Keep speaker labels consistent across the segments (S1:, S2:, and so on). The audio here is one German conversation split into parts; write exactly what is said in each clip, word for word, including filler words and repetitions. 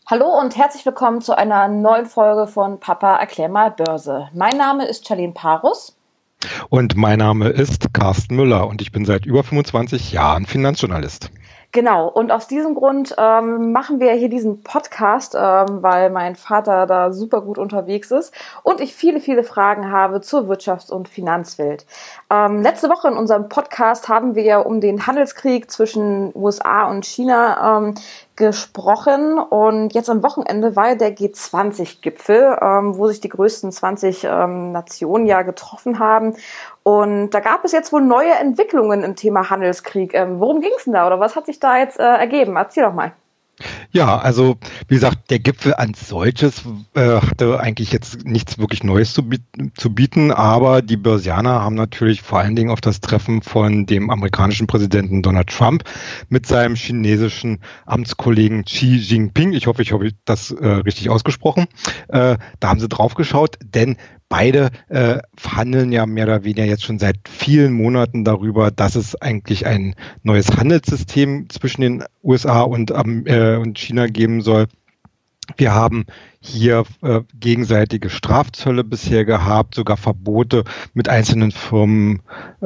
S1: Hallo und herzlich willkommen zu einer neuen Folge von Papa erklär mal Börse. Mein Name ist Charlene Parus.
S2: Und mein Name ist Carsten Müller und ich bin seit über fünfundzwanzig Jahren Finanzjournalist.
S1: Genau, und aus diesem Grund ähm, machen wir hier diesen Podcast, ähm, weil mein Vater da super gut unterwegs ist und ich viele, viele Fragen habe zur Wirtschafts- und Finanzwelt. Ähm, letzte Woche in unserem Podcast haben wir um den Handelskrieg zwischen U S A und China ähm, gesprochen und jetzt am Wochenende war ja der G zwanzig Gipfel, ähm, wo sich die größten zwanzig ähm, Nationen ja getroffen haben. Und da gab es jetzt wohl neue Entwicklungen im Thema Handelskrieg. Ähm, worum ging es denn da oder was hat sich da jetzt äh, ergeben? Erzähl doch mal.
S2: Ja, also wie gesagt, der Gipfel als solches äh, hatte eigentlich jetzt nichts wirklich Neues zu, bieten, zu bieten, aber die Börsianer haben natürlich vor allen Dingen auf das Treffen von dem amerikanischen Präsidenten Donald Trump mit seinem chinesischen Amtskollegen Xi Jinping, ich hoffe, ich habe das äh, richtig ausgesprochen, äh, da haben sie drauf geschaut, denn beide äh, verhandeln ja mehr oder weniger jetzt schon seit vielen Monaten darüber, dass es eigentlich ein neues Handelssystem zwischen den U S A und, ähm, äh, und China geben soll. Wir haben hier äh, gegenseitige Strafzölle bisher gehabt, sogar Verbote mit einzelnen Firmen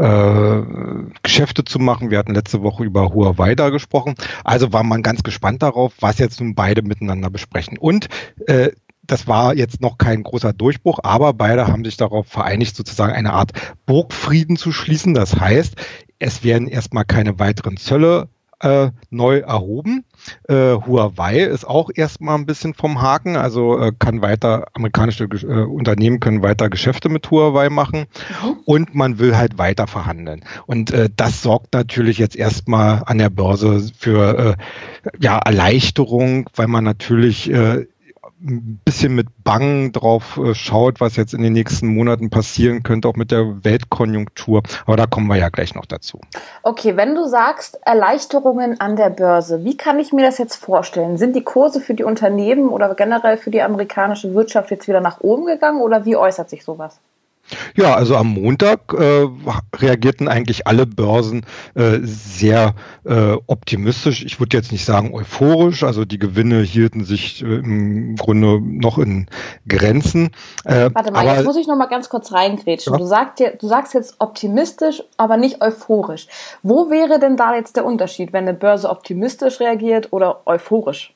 S2: äh, Geschäfte zu machen. Wir hatten letzte Woche über Huawei da gesprochen. Also war man ganz gespannt darauf, was jetzt nun beide miteinander besprechen. Und äh, das war jetzt noch kein großer Durchbruch, aber beide haben sich darauf vereinigt, sozusagen eine Art Burgfrieden zu schließen. Das heißt, es werden erstmal keine weiteren Zölle äh, neu erhoben. Äh, Huawei ist auch erstmal ein bisschen vom Haken, also äh, kann weiter, amerikanische äh, Unternehmen können weiter Geschäfte mit Huawei machen mhm. und man will halt weiter verhandeln. Und äh, das sorgt natürlich jetzt erstmal an der Börse für äh, ja, Erleichterung, weil man natürlich äh, ein bisschen mit Bangen drauf äh, schaut, was jetzt in den nächsten Monaten passieren könnte, auch mit der Weltkonjunktur. Aber da kommen wir ja gleich noch dazu.
S1: Okay, wenn du sagst Erleichterungen an der Börse, wie kann ich mir das jetzt vorstellen? Sind die Kurse für die Unternehmen oder generell für die amerikanische Wirtschaft jetzt wieder nach oben gegangen oder wie äußert sich sowas?
S2: Ja, also am Montag äh, reagierten eigentlich alle Börsen äh, sehr äh, optimistisch. Ich würde jetzt nicht sagen euphorisch, also die Gewinne hielten sich äh, im Grunde noch in Grenzen.
S1: Äh, Warte mal, aber, jetzt muss ich noch mal ganz kurz reingrätschen. Ja? Du, sagst, du sagst jetzt optimistisch, aber nicht euphorisch. Wo wäre denn da jetzt der Unterschied, wenn eine Börse optimistisch reagiert oder euphorisch?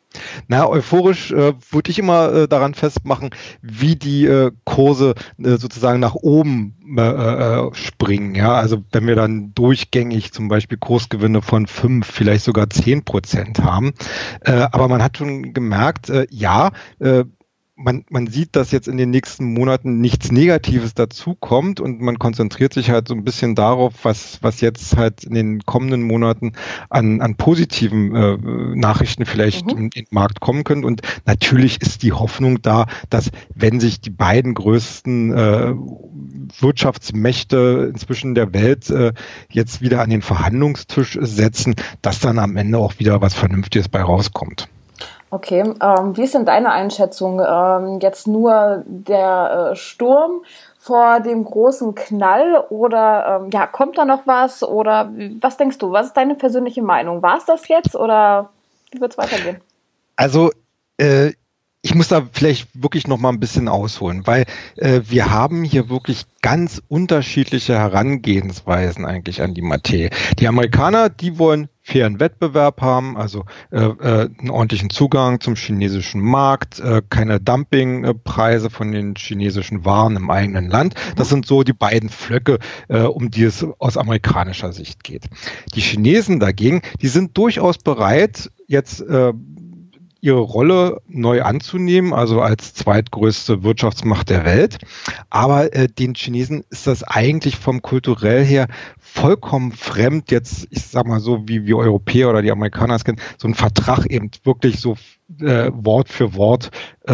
S2: Na, euphorisch äh, würde ich immer äh, daran festmachen, wie die äh, Kurse äh, sozusagen nach oben äh, äh, springen. Ja, also wenn wir dann durchgängig zum Beispiel Kursgewinne von fünf, vielleicht sogar zehn Prozent haben. Äh, aber man hat schon gemerkt, äh, ja, äh, Man, man sieht, dass jetzt in den nächsten Monaten nichts Negatives dazukommt und man konzentriert sich halt so ein bisschen darauf, was, was jetzt halt in den kommenden Monaten an, an positiven äh, Nachrichten vielleicht mhm. in, in den Markt kommen können. Und natürlich ist die Hoffnung da, dass wenn sich die beiden größten äh, Wirtschaftsmächte inzwischen der Welt äh, jetzt wieder an den Verhandlungstisch setzen, dass dann am Ende auch wieder was Vernünftiges bei rauskommt.
S1: Okay, ähm, wie ist denn deine Einschätzung? Ähm, jetzt nur der äh, Sturm vor dem großen Knall oder ähm, ja, kommt da noch was oder was denkst du? Was ist deine persönliche Meinung? War es das jetzt oder wie wird es weitergehen?
S2: Also äh, ich muss da vielleicht wirklich noch mal ein bisschen ausholen, weil äh, wir haben hier wirklich ganz unterschiedliche Herangehensweisen eigentlich an die Materie. Die Amerikaner, die wollen fairen Wettbewerb haben, also äh, äh, einen ordentlichen Zugang zum chinesischen Markt, äh, keine Dumpingpreise von den chinesischen Waren im eigenen Land. Das sind so die beiden Flöcke, äh, um die es aus amerikanischer Sicht geht. Die Chinesen dagegen, die sind durchaus bereit, jetzt äh, ihre Rolle neu anzunehmen, also als zweitgrößte Wirtschaftsmacht der Welt. Aber äh, den Chinesen ist das eigentlich vom kulturell her vollkommen fremd, jetzt, ich sag mal so, wie wir Europäer oder die Amerikaner es kennen, so ein Vertrag eben wirklich so äh, Wort für Wort äh,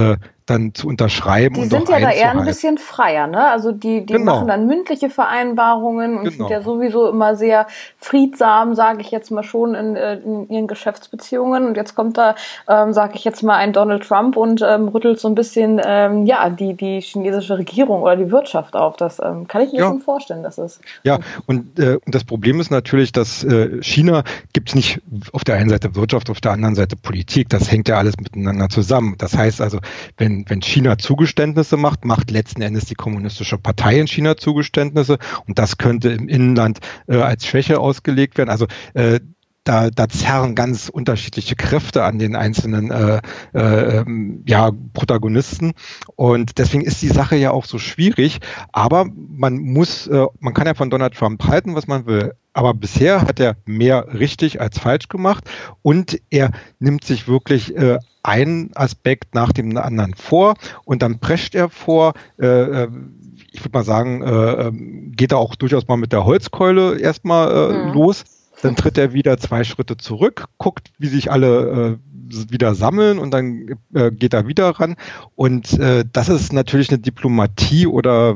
S2: dann zu unterschreiben.
S1: Die
S2: und
S1: sind ja da eher ein bisschen freier, ne? Also die, die
S2: genau.
S1: machen dann mündliche Vereinbarungen und
S2: genau.
S1: sind ja sowieso immer sehr friedsam, sage ich jetzt mal schon, in, in ihren Geschäftsbeziehungen. Und jetzt kommt da, ähm, sage ich jetzt mal, ein Donald Trump und ähm, rüttelt so ein bisschen ähm, ja die, die chinesische Regierung oder die Wirtschaft auf. Das ähm, kann ich mir ja. schon vorstellen, dass es.
S2: Ja, und, äh, und das Problem ist natürlich, dass äh, China gibt es nicht auf der einen Seite Wirtschaft, auf der anderen Seite Politik. Das hängt ja alles miteinander zusammen. Das heißt also, wenn, wenn China Zugeständnisse macht, macht letzten Endes die Kommunistische Partei in China Zugeständnisse und das könnte im Inland äh, als Schwäche ausgelegt werden. Also äh, Da, da zerren ganz unterschiedliche Kräfte an den einzelnen äh, äh, ja, Protagonisten und deswegen ist die Sache ja auch so schwierig, aber man muss, äh, man kann ja von Donald Trump halten, was man will, aber bisher hat er mehr richtig als falsch gemacht und er nimmt sich wirklich äh, einen Aspekt nach dem anderen vor und dann prescht er vor, äh, ich würde mal sagen, äh, geht er auch durchaus mal mit der Holzkeule erstmal äh, mhm. los. Dann tritt er wieder zwei Schritte zurück, guckt, wie sich alle äh, wieder sammeln und dann äh, geht er wieder ran. Und äh, das ist natürlich eine Diplomatie oder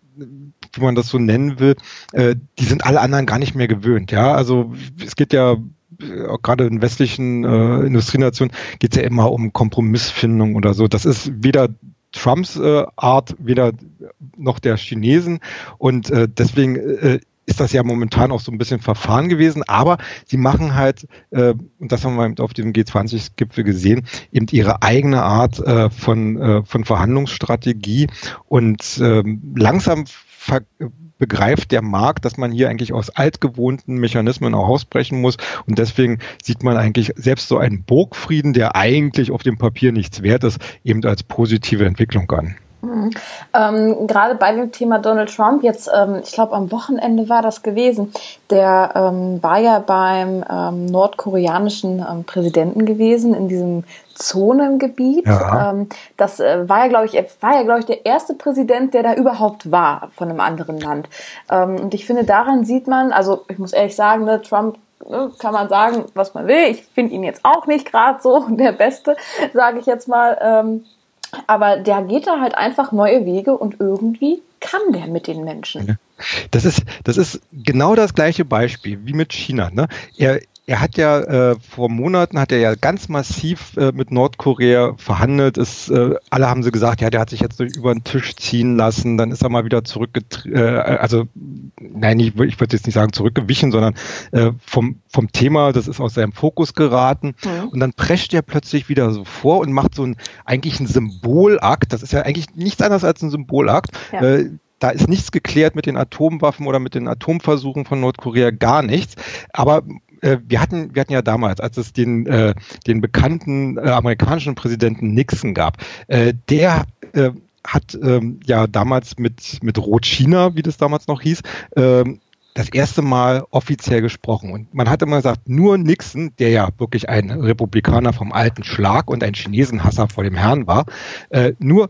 S2: wie man das so nennen will, äh, die sind alle anderen gar nicht mehr gewöhnt. Ja, also es geht ja auch gerade in westlichen äh, Industrienationen geht es ja immer um Kompromissfindung oder so. Das ist weder Trumps äh, Art, weder noch der Chinesen und äh, deswegen äh, ist das ja momentan auch so ein bisschen verfahren gewesen, aber sie machen halt, äh, und das haben wir auf dem G zwanzig Gipfel gesehen, eben ihre eigene Art äh, von, äh, von Verhandlungsstrategie und äh, langsam ver- begreift der Markt, dass man hier eigentlich aus altgewohnten Mechanismen auch ausbrechen muss und deswegen sieht man eigentlich selbst so einen Burgfrieden, der eigentlich auf dem Papier nichts wert ist, eben als positive Entwicklung an.
S1: Mhm. Ähm, gerade bei dem Thema Donald Trump, jetzt, ähm, ich glaube am Wochenende war das gewesen, der ähm, war ja beim ähm, nordkoreanischen ähm, Präsidenten gewesen, in diesem Zonengebiet.
S2: Ja.
S1: Ähm, das äh, war ja, glaube ich, war ja, glaube ich, der erste Präsident, der da überhaupt war von einem anderen Land. Ähm, und ich finde, daran sieht man, also ich muss ehrlich sagen, ne, Trump, ne, kann man sagen, was man will. Ich finde ihn jetzt auch nicht gerade so der Beste, sage ich jetzt mal. Ähm, Aber der geht da halt einfach neue Wege und irgendwie kann der mit den Menschen.
S2: Das ist, das ist genau das gleiche Beispiel wie mit China. Ne? Er, er hat ja äh, vor Monaten hat er ja ganz massiv äh, mit Nordkorea verhandelt. Es, äh, alle haben sie gesagt, ja, der hat sich jetzt durch über den Tisch ziehen lassen. Dann ist er mal wieder zurückgetreten. Äh, also nein, ich, ich würde jetzt nicht sagen zurückgewichen, sondern äh, vom vom Thema, das ist aus seinem Fokus geraten. Mhm. Und dann prescht er plötzlich wieder so vor und macht so ein eigentlich ein Symbolakt. Das ist ja eigentlich nichts anderes als ein Symbolakt. Ja. Äh, Da ist nichts geklärt mit den Atomwaffen oder mit den Atomversuchen von Nordkorea, gar nichts. Aber äh, wir hatten, wir hatten ja damals, als es den, äh, den bekannten äh, amerikanischen Präsidenten Nixon gab, äh, der äh, hat äh, ja damals mit, mit Rot-China, wie das damals noch hieß, äh, das erste Mal offiziell gesprochen. Und man hat immer gesagt, nur Nixon, der ja wirklich ein Republikaner vom alten Schlag und ein Chinesenhasser vor dem Herrn war, äh, nur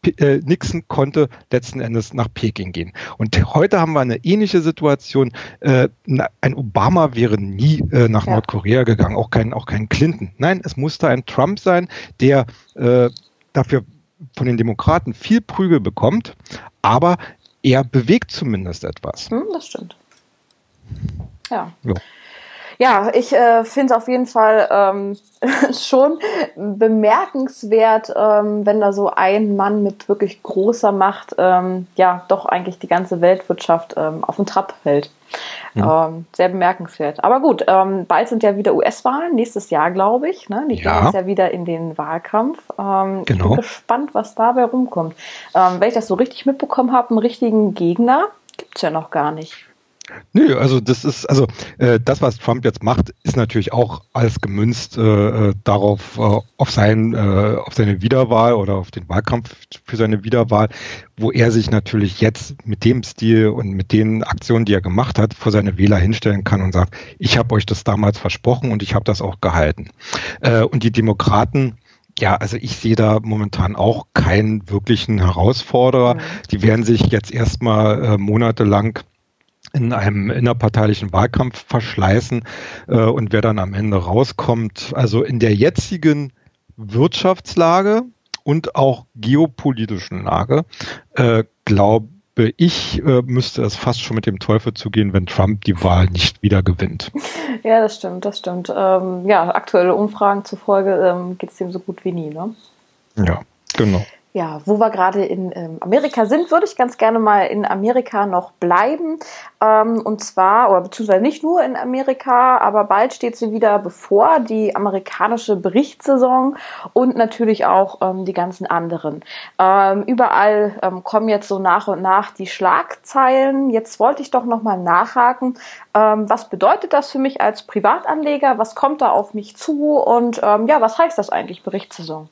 S2: Nixon konnte letzten Endes nach Peking gehen. Und heute haben wir eine ähnliche Situation. Äh, ein Obama wäre nie äh, nach ja. Nordkorea gegangen, auch kein, auch kein Clinton. Nein, es musste ein Trump sein, der äh, dafür von den Demokraten viel Prügel bekommt, aber er bewegt zumindest etwas.
S1: Hm, das stimmt. Ja. ja. Ja, ich äh, finde es auf jeden Fall ähm, schon bemerkenswert, ähm, wenn da so ein Mann mit wirklich großer Macht ähm, ja doch eigentlich die ganze Weltwirtschaft ähm, auf den Trab hält. Mhm. Ähm, sehr bemerkenswert. Aber gut, ähm, bald sind ja wieder U S-Wahlen, nächstes Jahr, glaube ich. Ne? Die gehen
S2: ja.
S1: jetzt ja wieder in den Wahlkampf. Ähm,
S2: genau.
S1: Ich bin gespannt, was dabei rumkommt. Ähm, wenn ich das so richtig mitbekommen habe, einen richtigen Gegner gibt's ja noch gar nicht.
S2: Nö, also das ist, also äh, das, was Trump jetzt macht, ist natürlich auch alles gemünzt äh, darauf, äh, auf sein, äh, auf seine Wiederwahl oder auf den Wahlkampf für seine Wiederwahl, wo er sich natürlich jetzt mit dem Stil und mit den Aktionen, die er gemacht hat, vor seine Wähler hinstellen kann und sagt, ich habe euch das damals versprochen und ich habe das auch gehalten. Äh, und die Demokraten, ja, also ich sehe da momentan auch keinen wirklichen Herausforderer. Mhm. Die werden sich jetzt erstmal äh, monatelang in einem innerparteilichen Wahlkampf verschleißen äh, und wer dann am Ende rauskommt, also in der jetzigen Wirtschaftslage und auch geopolitischen Lage, äh, glaube ich, äh, müsste es fast schon mit dem Teufel zugehen, wenn Trump die Wahl nicht wieder gewinnt.
S1: Ja, das stimmt, das stimmt. Ähm, ja, aktuelle Umfragen zufolge ähm, geht es dem so gut wie nie, ne?
S2: Ja, genau.
S1: Ja, wo wir gerade in ähm, Amerika sind, würde ich ganz gerne mal in Amerika noch bleiben. Ähm, und zwar, oder beziehungsweise nicht nur in Amerika, aber bald steht sie wieder bevor, die amerikanische Berichtssaison und natürlich auch ähm, die ganzen anderen. Ähm, überall ähm, kommen jetzt so nach und nach die Schlagzeilen. Jetzt wollte ich doch nochmal nachhaken. Ähm, was bedeutet das für mich als Privatanleger? Was kommt da auf mich zu? Und ähm, ja, was heißt das eigentlich, Berichtssaison?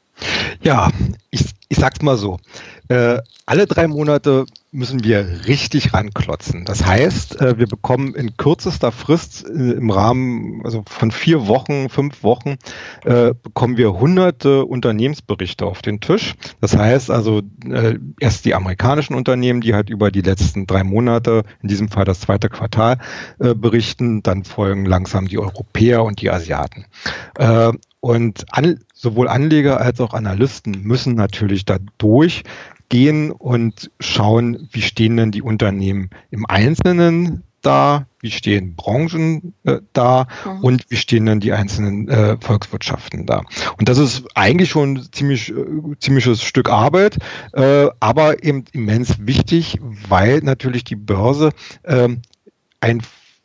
S2: Ja, ich, ich sag's mal so. Äh, alle drei Monate müssen wir richtig ranklotzen. Das heißt, äh, wir bekommen in kürzester Frist äh, im Rahmen also von vier Wochen, fünf Wochen, äh, bekommen wir hunderte Unternehmensberichte auf den Tisch. Das heißt also äh, erst die amerikanischen Unternehmen, die halt über die letzten drei Monate, in diesem Fall das zweite Quartal, äh, berichten. Dann folgen langsam die Europäer und die Asiaten. Äh, und an, sowohl Anleger als auch Analysten müssen natürlich da durchgehen und schauen, wie stehen denn die Unternehmen im Einzelnen da, wie stehen Branchen äh, da mhm. und wie stehen dann die einzelnen äh, Volkswirtschaften da. Und das ist eigentlich schon ein ziemlich, äh, ziemliches Stück Arbeit, äh, aber eben immens wichtig, weil natürlich die Börse äh, ein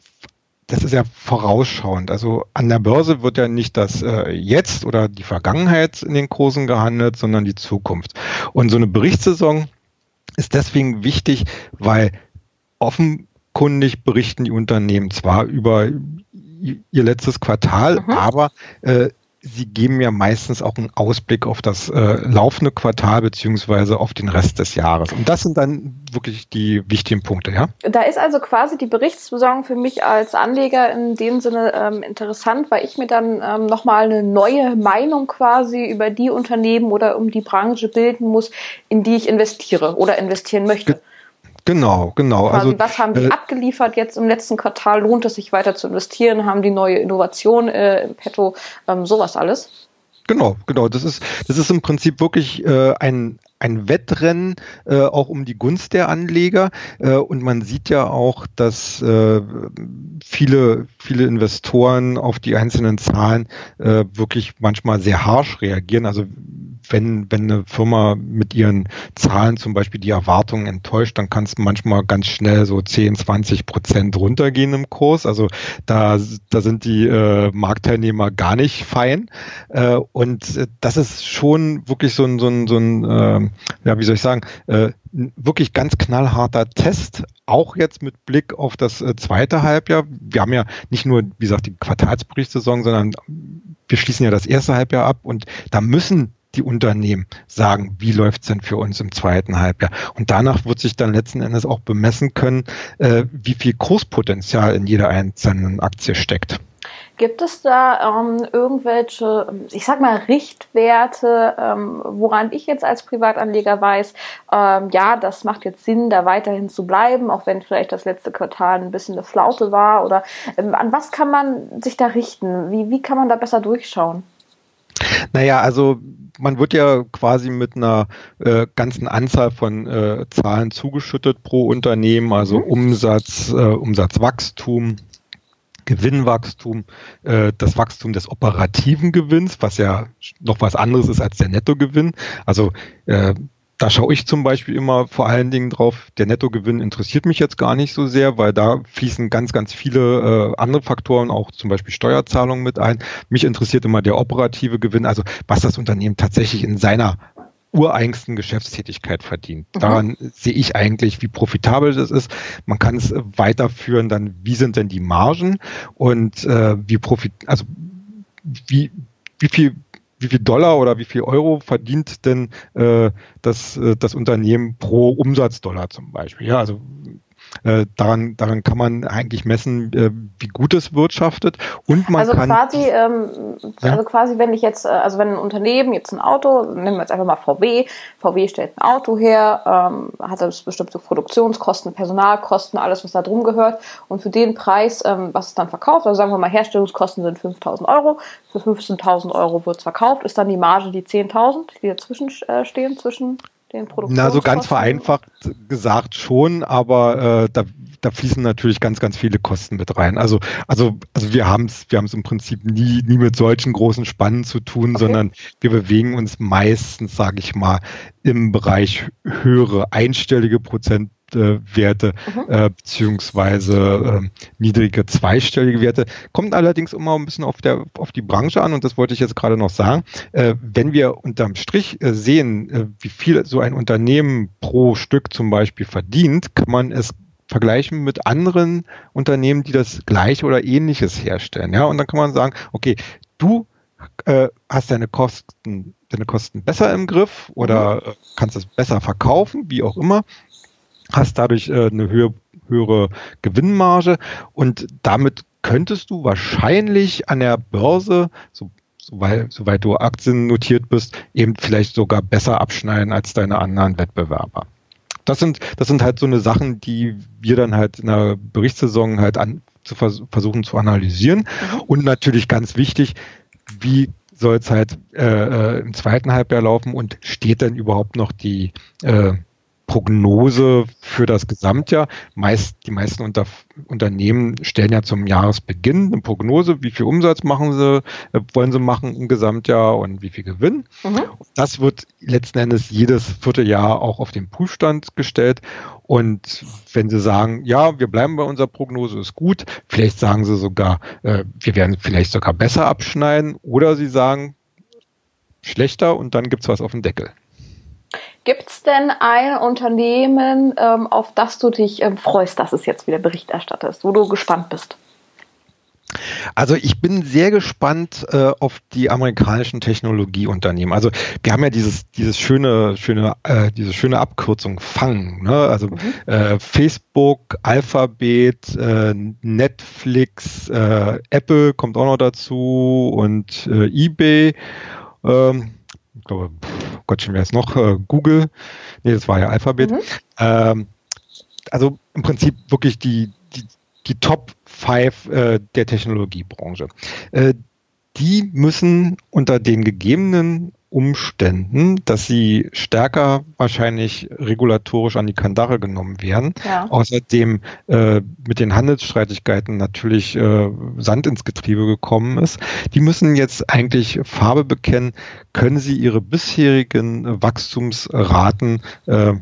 S2: Das ist ja vorausschauend. Also an der Börse wird ja nicht das äh, Jetzt oder die Vergangenheit in den Kursen gehandelt, sondern die Zukunft. Und so eine Berichtssaison ist deswegen wichtig, weil offenkundig berichten die Unternehmen zwar über ihr letztes Quartal, mhm. aber äh, sie geben ja meistens auch einen Ausblick auf das äh, laufende Quartal beziehungsweise auf den Rest des Jahres. Und das sind dann wirklich die wichtigen Punkte, ja?
S1: Da ist also quasi die Berichtssaison für mich als Anleger in dem Sinne ähm, interessant, weil ich mir dann ähm, nochmal eine neue Meinung quasi über die Unternehmen oder um die Branche bilden muss, in die ich investiere oder investieren möchte.
S2: Ge- Genau, genau.
S1: Quasi,
S2: also
S1: was haben die äh, abgeliefert jetzt im letzten Quartal? Lohnt es sich weiter zu investieren? Haben die neue Innovation äh, im Petto? Ähm, sowas alles?
S2: Genau, genau. Das ist, das ist im Prinzip wirklich äh, ein ein Wettrennen äh, auch um die Gunst der Anleger äh, und man sieht ja auch, dass äh, viele viele Investoren auf die einzelnen Zahlen äh, wirklich manchmal sehr harsch reagieren. Also wenn wenn eine Firma mit ihren Zahlen zum Beispiel die Erwartungen enttäuscht, dann kann es manchmal ganz schnell so zehn, zwanzig Prozent runtergehen im Kurs. Also da da sind die äh, Marktteilnehmer gar nicht fein äh, und äh, das ist schon wirklich so ein so ein so ein äh, ja, wie soll ich sagen, äh, wirklich ganz knallharter Test, auch jetzt mit Blick auf das äh, zweite Halbjahr. Wir haben ja nicht nur, wie gesagt, die Quartalsberichtssaison, sondern wir schließen ja das erste Halbjahr ab und da müssen die Unternehmen sagen, wie läuft's denn für uns im zweiten Halbjahr. Und danach wird sich dann letzten Endes auch bemessen können, äh, wie viel Kurspotenzial in jeder einzelnen Aktie steckt.
S1: Gibt es da ähm, irgendwelche, ich sag mal, Richtwerte, ähm, woran ich jetzt als Privatanleger weiß, ähm, ja, das macht jetzt Sinn, da weiterhin zu bleiben, auch wenn vielleicht das letzte Quartal ein bisschen eine Flaute war? Oder ähm, an was kann man sich da richten? Wie, wie kann man da besser durchschauen?
S2: Naja, also man wird ja quasi mit einer äh, ganzen Anzahl von äh, Zahlen zugeschüttet pro Unternehmen, also mhm. Umsatz, äh, Umsatzwachstum, Gewinnwachstum, äh, das Wachstum des operativen Gewinns, was ja noch was anderes ist als der Nettogewinn. Also äh, da schaue ich zum Beispiel immer vor allen Dingen drauf, der Nettogewinn interessiert mich jetzt gar nicht so sehr, weil da fließen ganz, ganz viele äh, andere Faktoren, auch zum Beispiel Steuerzahlungen mit ein. Mich interessiert immer der operative Gewinn, also was das Unternehmen tatsächlich in seiner ureigensten Geschäftstätigkeit verdient. Mhm. Daran sehe ich eigentlich, wie profitabel das ist. Man kann es weiterführen, dann wie sind denn die Margen und äh, wie profit, also wie wie viel wie viel Dollar oder wie viel Euro verdient denn äh, das, äh, das Unternehmen pro Umsatzdollar zum Beispiel? Ja, also Äh, daran, daran kann man eigentlich messen, äh, wie gut es wirtschaftet. Und man
S1: also
S2: kann
S1: quasi, ähm,
S2: ja?
S1: also quasi, wenn ich jetzt, also wenn ein Unternehmen jetzt ein Auto, nehmen wir jetzt einfach mal V W, V W stellt ein Auto her, ähm, hat das bestimmte Produktionskosten, Personalkosten, alles was da drum gehört, und für den Preis, ähm, was es dann verkauft, also sagen wir mal Herstellungskosten sind fünftausend Euro, für fünfzehntausend Euro wird es verkauft, ist dann die Marge die zehntausend, die dazwischen äh, stehen, zwischen den Produktionskosten?
S2: Na, so ganz vereinfacht gesagt schon, aber äh, da, da fließen natürlich ganz, ganz viele Kosten mit rein. Also, also, also wir haben es wir haben es im Prinzip nie, nie mit solchen großen Spannen zu tun, okay. sondern wir bewegen uns meistens, sage ich mal, im Bereich höhere einstellige Prozent Werte mhm. äh, beziehungsweise äh, niedrige zweistellige Werte. Kommt allerdings immer ein bisschen auf, der, auf die Branche an, und das wollte ich jetzt gerade noch sagen. Äh, wenn wir unterm Strich äh, sehen, äh, wie viel so ein Unternehmen pro Stück zum Beispiel verdient, kann man es vergleichen mit anderen Unternehmen, die das Gleiche oder Ähnliches herstellen. Ja? Und dann kann man sagen, okay, du äh, hast deine Kosten, deine Kosten besser im Griff oder mhm. kannst es besser verkaufen, wie auch immer, hast dadurch äh, eine höhere, höhere Gewinnmarge, und damit könntest du wahrscheinlich an der Börse, so, soweit, soweit du Aktien notiert bist, eben vielleicht sogar besser abschneiden als deine anderen Wettbewerber. Das sind, das sind halt so eine Sachen, die wir dann halt in der Berichtssaison halt an, zu vers- versuchen zu analysieren. Mhm. Und natürlich ganz wichtig, wie soll es halt äh, im zweiten Halbjahr laufen, und steht denn überhaupt noch die äh, Prognose für das Gesamtjahr? Meist, die meisten Unter, Unternehmen stellen ja zum Jahresbeginn eine Prognose, wie viel Umsatz machen sie, äh, wollen sie machen im Gesamtjahr und wie viel Gewinn. Mhm. Das wird letzten Endes jedes Vierteljahr auch auf den Prüfstand gestellt. Und wenn sie sagen, ja, wir bleiben bei unserer Prognose, ist gut, vielleicht sagen sie sogar, äh, wir werden vielleicht sogar besser abschneiden, oder sie sagen, schlechter, und dann gibt's was auf dem Deckel.
S1: Gibt es denn ein Unternehmen, ähm, auf das du dich ähm, freust, dass es jetzt wieder Bericht erstattet, wo du gespannt bist?
S2: Also ich bin sehr gespannt äh, auf die amerikanischen Technologieunternehmen. Also wir haben ja dieses dieses schöne schöne äh, diese schöne Abkürzung F A N G, ne? Also mhm. äh, Facebook, Alphabet, äh, Netflix, äh, Apple kommt auch noch dazu, und äh, eBay. Ähm, ich glaube, Gott, schon wer ist noch? Äh, Google. Nee, das war ja Alphabet. Mhm. Ähm, also im Prinzip wirklich die, die, die Top fünf äh, der Technologiebranche. Äh, die müssen unter den gegebenen Umständen, dass sie stärker wahrscheinlich regulatorisch an die Kandare genommen werden. Ja. Außerdem äh, mit den Handelsstreitigkeiten natürlich äh, Sand ins Getriebe gekommen ist. Die müssen jetzt eigentlich Farbe bekennen, können sie ihre bisherigen Wachstumsraten äh,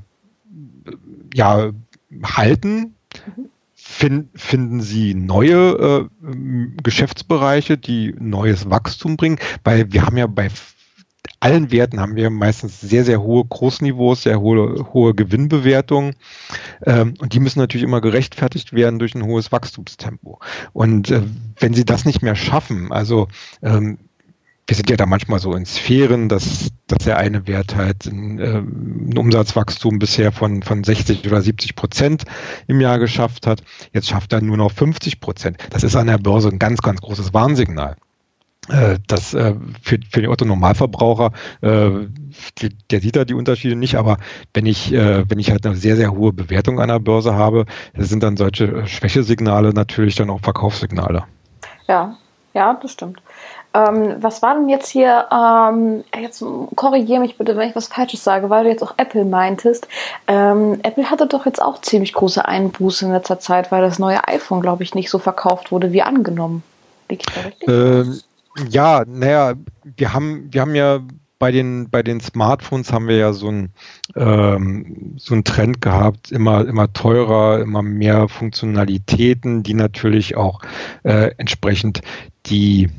S2: ja, halten. Mhm. Find, finden Sie neue äh, Geschäftsbereiche, die neues Wachstum bringen? Weil wir haben ja bei allen Werten haben wir meistens sehr, sehr hohe Großniveaus, sehr hohe, hohe Gewinnbewertungen. Ähm, und die müssen natürlich immer gerechtfertigt werden durch ein hohes Wachstumstempo. Und äh, wenn Sie das nicht mehr schaffen, also ähm, wir sind ja da manchmal so in Sphären, dass, dass der eine Wert halt ein, äh, ein Umsatzwachstum bisher von, von sechzig oder siebzig Prozent im Jahr geschafft hat. Jetzt schafft er nur noch fünfzig Prozent. Das ist an der Börse ein ganz, ganz großes Warnsignal. Äh, das äh, für, für den Otto-Normalverbraucher, äh, der, der sieht da die Unterschiede nicht, aber wenn ich, äh, wenn ich halt eine sehr, sehr hohe Bewertung an der Börse habe, sind dann solche Schwächesignale natürlich dann auch Verkaufssignale.
S1: Ja, ja, das stimmt. Ähm, was war denn jetzt hier, ähm, jetzt korrigiere mich bitte, wenn ich was Falsches sage, weil du jetzt auch Apple meintest. Ähm, Apple hatte doch jetzt auch ziemlich große Einbuße in letzter Zeit, weil das neue iPhone, glaube ich, nicht so verkauft wurde wie angenommen. Liegt da richtig?
S2: Ähm, ja, naja, wir haben, wir haben ja bei den, bei den Smartphones haben wir ja so einen, ähm, so einen Trend gehabt, immer, immer teurer, immer mehr Funktionalitäten, die natürlich auch äh, entsprechend die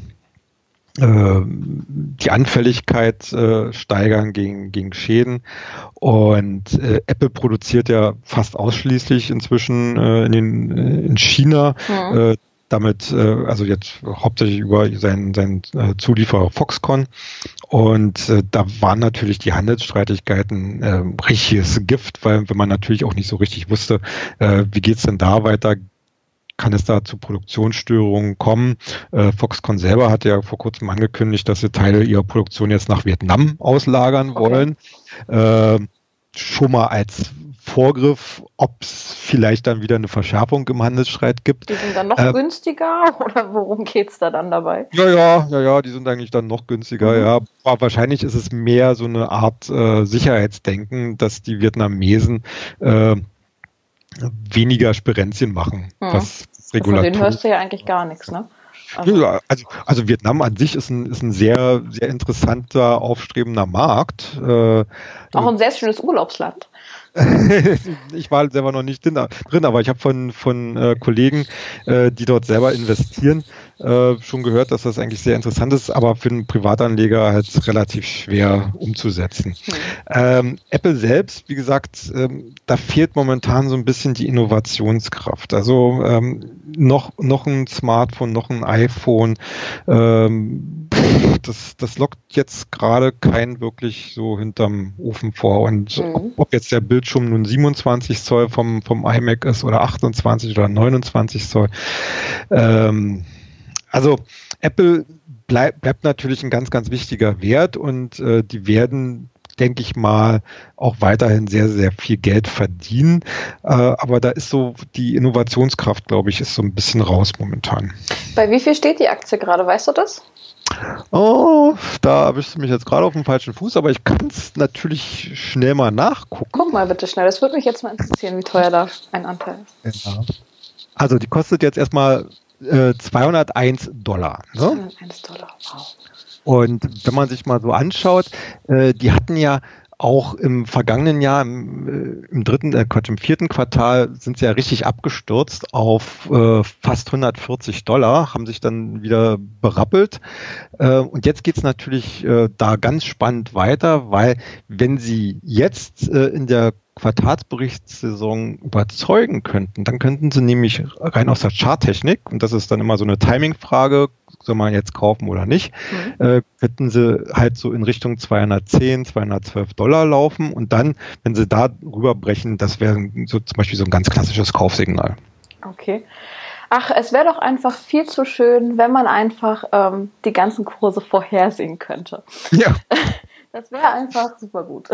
S2: die Anfälligkeit äh, steigern gegen, gegen Schäden. Und äh, Apple produziert ja fast ausschließlich inzwischen äh, in, den, in China. Ja. Äh, damit, äh, also jetzt hauptsächlich über seinen, seinen äh, Zulieferer Foxconn. Und äh, da waren natürlich die Handelsstreitigkeiten äh, richtiges Gift, weil wenn man natürlich auch nicht so richtig wusste, äh, wie geht's denn da weiter, kann es da zu Produktionsstörungen kommen. Äh, Foxconn selber hat ja vor kurzem angekündigt, dass sie Teile ihrer Produktion jetzt nach Vietnam auslagern
S1: Okay.
S2: wollen. Äh, schon mal als Vorgriff, ob es vielleicht dann wieder eine Verschärfung im Handelsstreit gibt.
S1: Die sind dann noch
S2: Äh,
S1: günstiger oder worum geht's da dann dabei?
S2: Ja, ja, ja, ja, die sind eigentlich dann noch günstiger,
S1: Mhm.
S2: ja. Aber wahrscheinlich ist es mehr so eine Art äh, Sicherheitsdenken, dass die Vietnamesen äh, weniger Sperenzien machen,
S1: Mhm.
S2: was das
S1: Von denen
S2: Regulator.
S1: hörst du ja eigentlich gar nichts, ne? Also,
S2: Ja, also, also Vietnam an sich ist ein, ist ein sehr, sehr interessanter, aufstrebender Markt. Äh,
S1: auch ein sehr schönes Urlaubsland.
S2: ich war selber noch nicht drin, drin aber ich habe von, von äh, Kollegen, äh, die dort selber investieren, äh, schon gehört, dass das eigentlich sehr interessant ist, aber für einen Privatanleger halt relativ schwer umzusetzen.
S1: Hm.
S2: Ähm, Apple selbst, wie gesagt, ähm, da fehlt momentan so ein bisschen die Innovationskraft. Also ähm, noch, noch ein Smartphone, noch ein iPhone, ähm, das, das lockt jetzt gerade keinen wirklich so hinterm Ofen vor. Und
S1: Mhm.
S2: ob, ob jetzt der Bildschirm nun siebenundzwanzig Zoll vom, vom iMac ist oder achtundzwanzig oder neunundzwanzig Zoll. Ähm, also Apple bleib, bleibt natürlich ein ganz, ganz wichtiger Wert und äh, die werden, denke ich mal, auch weiterhin sehr, sehr viel Geld verdienen. Äh, aber da ist so die Innovationskraft, glaube ich, ist so ein bisschen raus momentan.
S1: Bei wie viel steht die Aktie gerade, weißt du das?
S2: Oh, da erwischst du mich jetzt gerade auf dem falschen Fuß, aber ich kann es natürlich schnell mal nachgucken.
S1: Guck mal bitte schnell, das würde mich jetzt mal interessieren, wie teuer da ein Anteil ist.
S2: Ja. Also die kostet jetzt erstmal äh, zweihunderteins Dollar. Ne?
S1: zweihunderteins Dollar, wow.
S2: Und wenn man sich mal so anschaut, äh, die hatten ja auch im vergangenen Jahr, im, äh, im dritten, äh, Quatsch, im vierten Quartal sind sie ja richtig abgestürzt auf äh, fast hundertvierzig Dollar, haben sich dann wieder berappelt. Äh, und jetzt geht's natürlich äh, da ganz spannend weiter, weil wenn sie jetzt äh, in der Quartalsberichtssaison überzeugen könnten, dann könnten sie nämlich rein aus der Charttechnik, und das ist dann immer so eine Timing-Frage, soll man jetzt kaufen oder nicht, mhm. äh, könnten sie halt so in Richtung zweihundertzehn, zweihundertzwölf Dollar laufen und dann, wenn sie da rüberbrechen, das wäre so zum Beispiel so ein ganz klassisches Kaufsignal.
S1: Okay. Ach, es wäre doch einfach viel zu schön, wenn man einfach ähm, die ganzen Kurse vorhersehen könnte.
S2: Ja.
S1: Das wäre einfach super gut.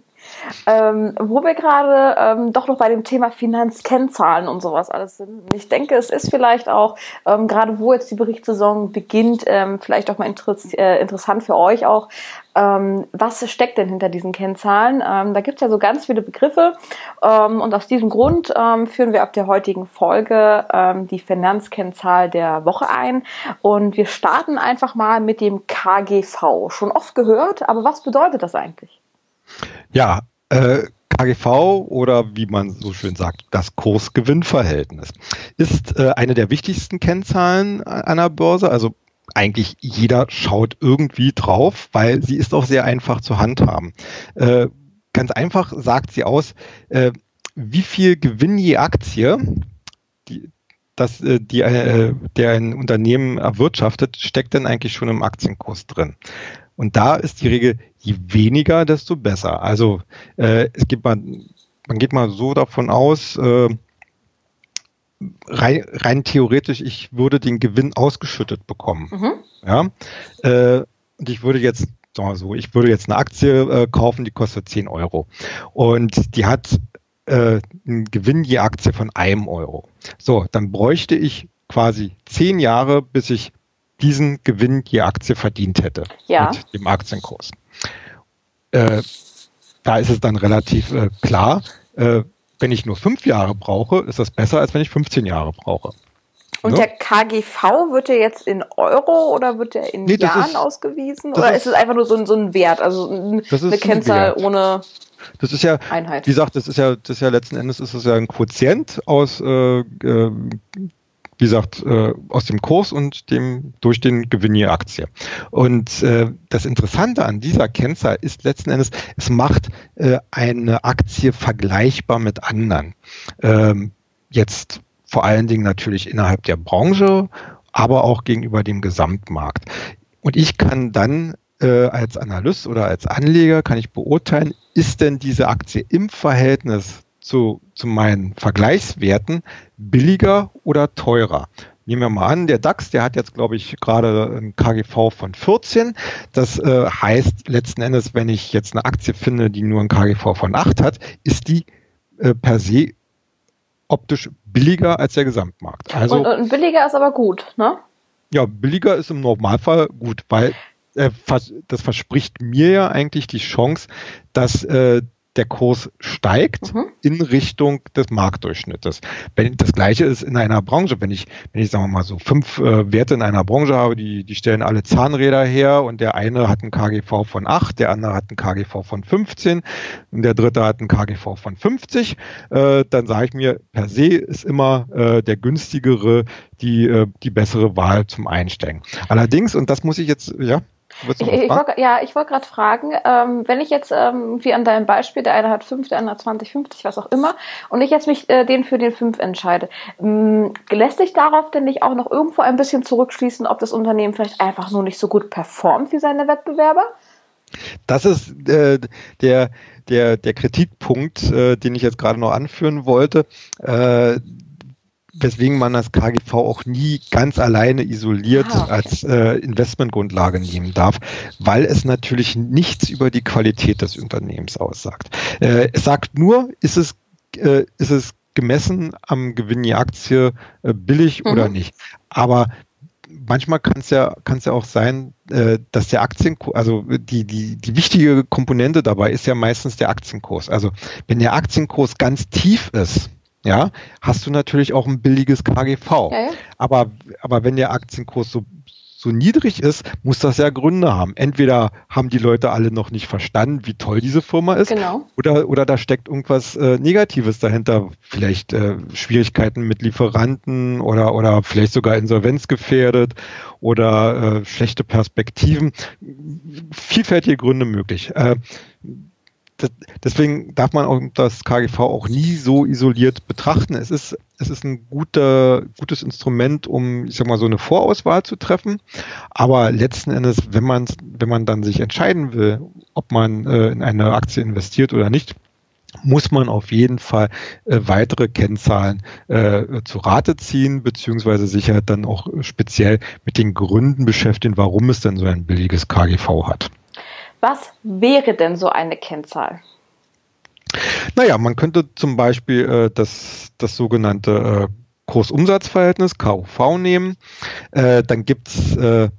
S1: Ähm, wo wir gerade ähm, doch noch bei dem Thema Finanzkennzahlen und sowas alles sind. Ich denke, es ist vielleicht auch, ähm, gerade wo jetzt die Berichtssaison beginnt, ähm, vielleicht auch mal interess- äh, interessant für euch auch, ähm, was steckt denn hinter diesen Kennzahlen? Ähm, da gibt es ja so ganz viele Begriffe ähm, und aus diesem Grund ähm, führen wir ab der heutigen Folge ähm, die Finanzkennzahl der Woche ein und wir starten einfach mal mit dem K G V. Schon oft gehört, aber was bedeutet das eigentlich?
S2: Ja, äh, K G V oder wie man so schön sagt, das Kurs-Gewinn-Verhältnis ist äh, eine der wichtigsten Kennzahlen an der Börse. Also eigentlich jeder schaut irgendwie drauf, weil sie ist auch sehr einfach zu handhaben. Äh, ganz einfach sagt sie aus, äh, wie viel Gewinn je Aktie, die, das, äh, die, äh, der ein Unternehmen erwirtschaftet, steckt denn eigentlich schon im Aktienkurs drin. Und da ist die Regel, je weniger, desto besser. Also äh, es gibt mal, man geht mal so davon aus, äh, rein, rein theoretisch, ich würde den Gewinn ausgeschüttet bekommen. Mhm. Ja, äh, und ich würde jetzt, sagen wir so, ich würde jetzt eine Aktie äh, kaufen, die kostet zehn Euro. Und die hat äh, einen Gewinn je Aktie von einem Euro. So, dann bräuchte ich quasi zehn Jahre, bis ich diesen Gewinn je Aktie verdient hätte,
S1: ja,
S2: mit dem Aktienkurs. Äh, da ist es dann relativ äh, klar, äh, wenn ich nur fünf Jahre brauche, ist das besser, als wenn ich fünfzehn Jahre brauche.
S1: Und ne? Der K G V, wird der jetzt in Euro oder wird der in nee, Jahren ist, ausgewiesen? Oder ist, ist es einfach nur so ein, so ein Wert, also ein, eine Kennzahl ein ohne
S2: das ist ja, Einheit? Wie gesagt, das ist ja, das ist ja letzten Endes ist es ja ein Quotient aus äh, äh, wie gesagt, äh, aus dem Kurs und dem durch den Gewinn je Aktie. Und äh, das Interessante an dieser Kennzahl ist letzten Endes, es macht äh, eine Aktie vergleichbar mit anderen. Ähm, jetzt vor allen Dingen natürlich innerhalb der Branche, aber auch gegenüber dem Gesamtmarkt. Und ich kann dann äh, als Analyst oder als Anleger kann ich beurteilen, ist denn diese Aktie im Verhältnis zu, zu meinen Vergleichswerten billiger oder teurer? Nehmen wir mal an, der DAX, der hat jetzt, glaube ich, gerade ein K G V von vierzehn. Das äh, heißt letzten Endes, wenn ich jetzt eine Aktie finde, die nur ein K G V von acht hat, ist die äh, per se optisch billiger als der Gesamtmarkt. Also,
S1: und, und billiger ist aber gut, ne?
S2: Ja, billiger ist im Normalfall gut, weil äh, das verspricht mir ja eigentlich die Chance, dass äh, der Kurs steigt mhm. in Richtung des Marktdurchschnittes. Wenn das Gleiche ist in einer Branche, wenn ich, wenn ich sagen wir mal so fünf äh, Werte in einer Branche habe, die, die stellen alle Zahnräder her und der eine hat einen K G V von acht, der andere hat einen K G V von fünfzehn und der dritte hat einen K G V von fünfzig, äh, dann sage ich mir, per se ist immer äh, der günstigere die, äh, die bessere Wahl zum Einsteigen. Allerdings, und das muss ich jetzt, ja,
S1: Ich, ich wollt, ja, ich wollte gerade fragen, ähm, wenn ich jetzt, ähm, wie an deinem Beispiel, der eine hat fünf, der andere hat zwanzig, fünfzig, was auch immer, und ich jetzt mich äh, den für den fünf entscheide, ähm, lässt sich darauf denn nicht auch noch irgendwo ein bisschen zurückschließen, ob das Unternehmen vielleicht einfach nur nicht so gut performt wie seine Wettbewerber?
S2: Das ist äh, der, der, der Kritikpunkt, äh, den ich jetzt gerade noch anführen wollte. Äh, weswegen man das K G V auch nie ganz alleine isoliert ah, okay. als äh, Investmentgrundlage nehmen darf, weil es natürlich nichts über die Qualität des Unternehmens aussagt. Äh, es sagt nur, ist es, äh, ist es gemessen am Gewinn die Aktie äh, billig mhm. oder nicht. Aber manchmal kann es ja, kann es ja auch sein, äh, dass der Aktienkurs, also die, die, die wichtige Komponente dabei ist ja meistens der Aktienkurs. Also wenn der Aktienkurs ganz tief ist, ja, hast du natürlich auch ein billiges K G V. Ja, ja. Aber, aber wenn der Aktienkurs so, so niedrig ist, muss das ja Gründe haben. Entweder haben die Leute alle noch nicht verstanden, wie toll diese Firma ist,
S1: genau.
S2: oder, oder da steckt irgendwas äh, Negatives dahinter. Vielleicht äh, Schwierigkeiten mit Lieferanten oder, oder vielleicht sogar insolvenzgefährdet oder äh, schlechte Perspektiven. Vielfältige Gründe möglich. Äh, Deswegen darf man auch das K G V auch nie so isoliert betrachten. Es ist, es ist ein guter, gutes Instrument, um, ich sag mal, so eine Vorauswahl zu treffen. Aber letzten Endes, wenn man, wenn man dann sich entscheiden will, ob man äh, in eine Aktie investiert oder nicht, muss man auf jeden Fall äh, weitere Kennzahlen äh, zu Rate ziehen, beziehungsweise sich halt dann auch speziell mit den Gründen beschäftigen, warum es denn so ein billiges K G V hat.
S1: Was wäre denn so eine Kennzahl?
S2: Naja, man könnte zum Beispiel äh, das, das sogenannte äh, Kursumsatzverhältnis, K U V, nehmen. Äh, dann gibt es äh,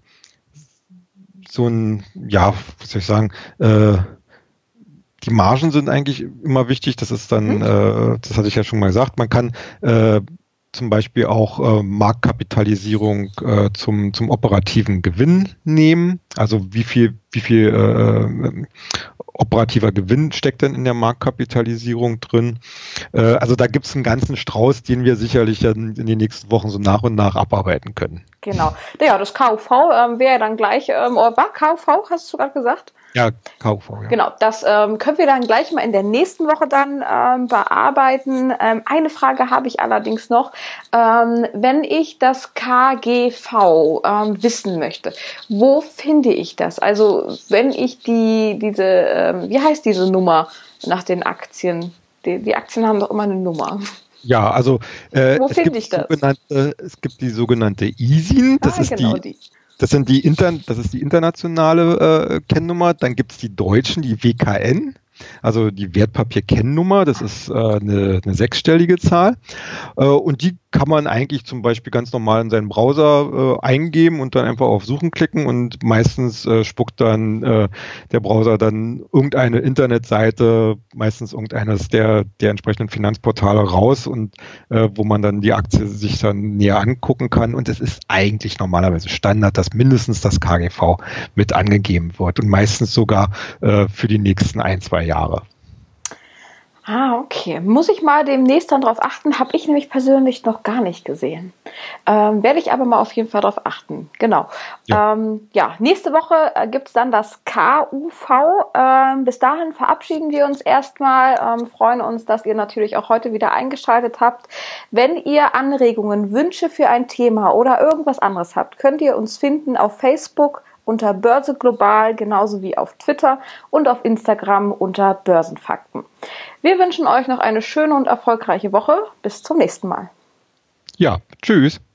S2: so ein, ja, was soll ich sagen, äh, die Margen sind eigentlich immer wichtig. Das ist dann, mhm. äh, das hatte ich ja schon mal gesagt, man kann äh, zum Beispiel auch äh, Marktkapitalisierung äh, zum, zum operativen Gewinn nehmen. Also wie viel, wie viel äh, operativer Gewinn steckt denn in der Marktkapitalisierung drin? Äh, also da gibt es einen ganzen Strauß, den wir sicherlich in, in den nächsten Wochen so nach und nach abarbeiten können.
S1: Genau. Ja, das K U V ähm, wäre dann gleich, ähm, oder war K U V, hast du gerade gesagt?
S2: Ja, K U V, ja.
S1: Genau, das ähm, können wir dann gleich mal in der nächsten Woche dann ähm, bearbeiten. Ähm, eine Frage habe ich allerdings noch. Ähm, wenn ich das K G V ähm, wissen möchte, wo finde ich das? Also wenn ich die diese, ähm, wie heißt diese Nummer nach den Aktien? Die, die Aktien haben doch immer eine Nummer.
S2: Ja, also äh,
S1: wo finde ich das?
S2: Es gibt die sogenannte I S I N, das
S1: ah,
S2: ist
S1: genau
S2: die, die. Das sind die Inter, das ist die internationale äh, Kennnummer. Dann gibt es die deutschen, die W K N, also die Wertpapier-Kennnummer. Das ist äh, eine, eine sechsstellige Zahl. Äh, und die kann man eigentlich zum Beispiel ganz normal in seinen Browser äh, eingeben und dann einfach auf Suchen klicken und meistens äh, spuckt dann äh, der Browser dann irgendeine Internetseite, meistens irgendeines der, der entsprechenden Finanzportale raus und äh, wo man dann die Aktie sich dann näher angucken kann. Und es ist eigentlich normalerweise Standard, dass mindestens das K G V mit angegeben wird und meistens sogar äh, für die nächsten ein, zwei Jahre.
S1: Ah, okay. Muss ich mal demnächst dann drauf achten? Habe ich nämlich persönlich noch gar nicht gesehen. Ähm, werde ich aber mal auf jeden Fall drauf achten. Genau. Ja, ähm, ja nächste Woche äh, gibt es dann das K U V. Ähm, bis dahin verabschieden wir uns erstmal. Ähm, freuen uns, dass ihr natürlich auch heute wieder eingeschaltet habt. Wenn ihr Anregungen, Wünsche für ein Thema oder irgendwas anderes habt, könnt ihr uns finden auf Facebook unter Börse Global, genauso wie auf Twitter und auf Instagram unter Börsenfakten. Wir wünschen euch noch eine schöne und erfolgreiche Woche. Bis zum nächsten Mal.
S2: Ja, tschüss.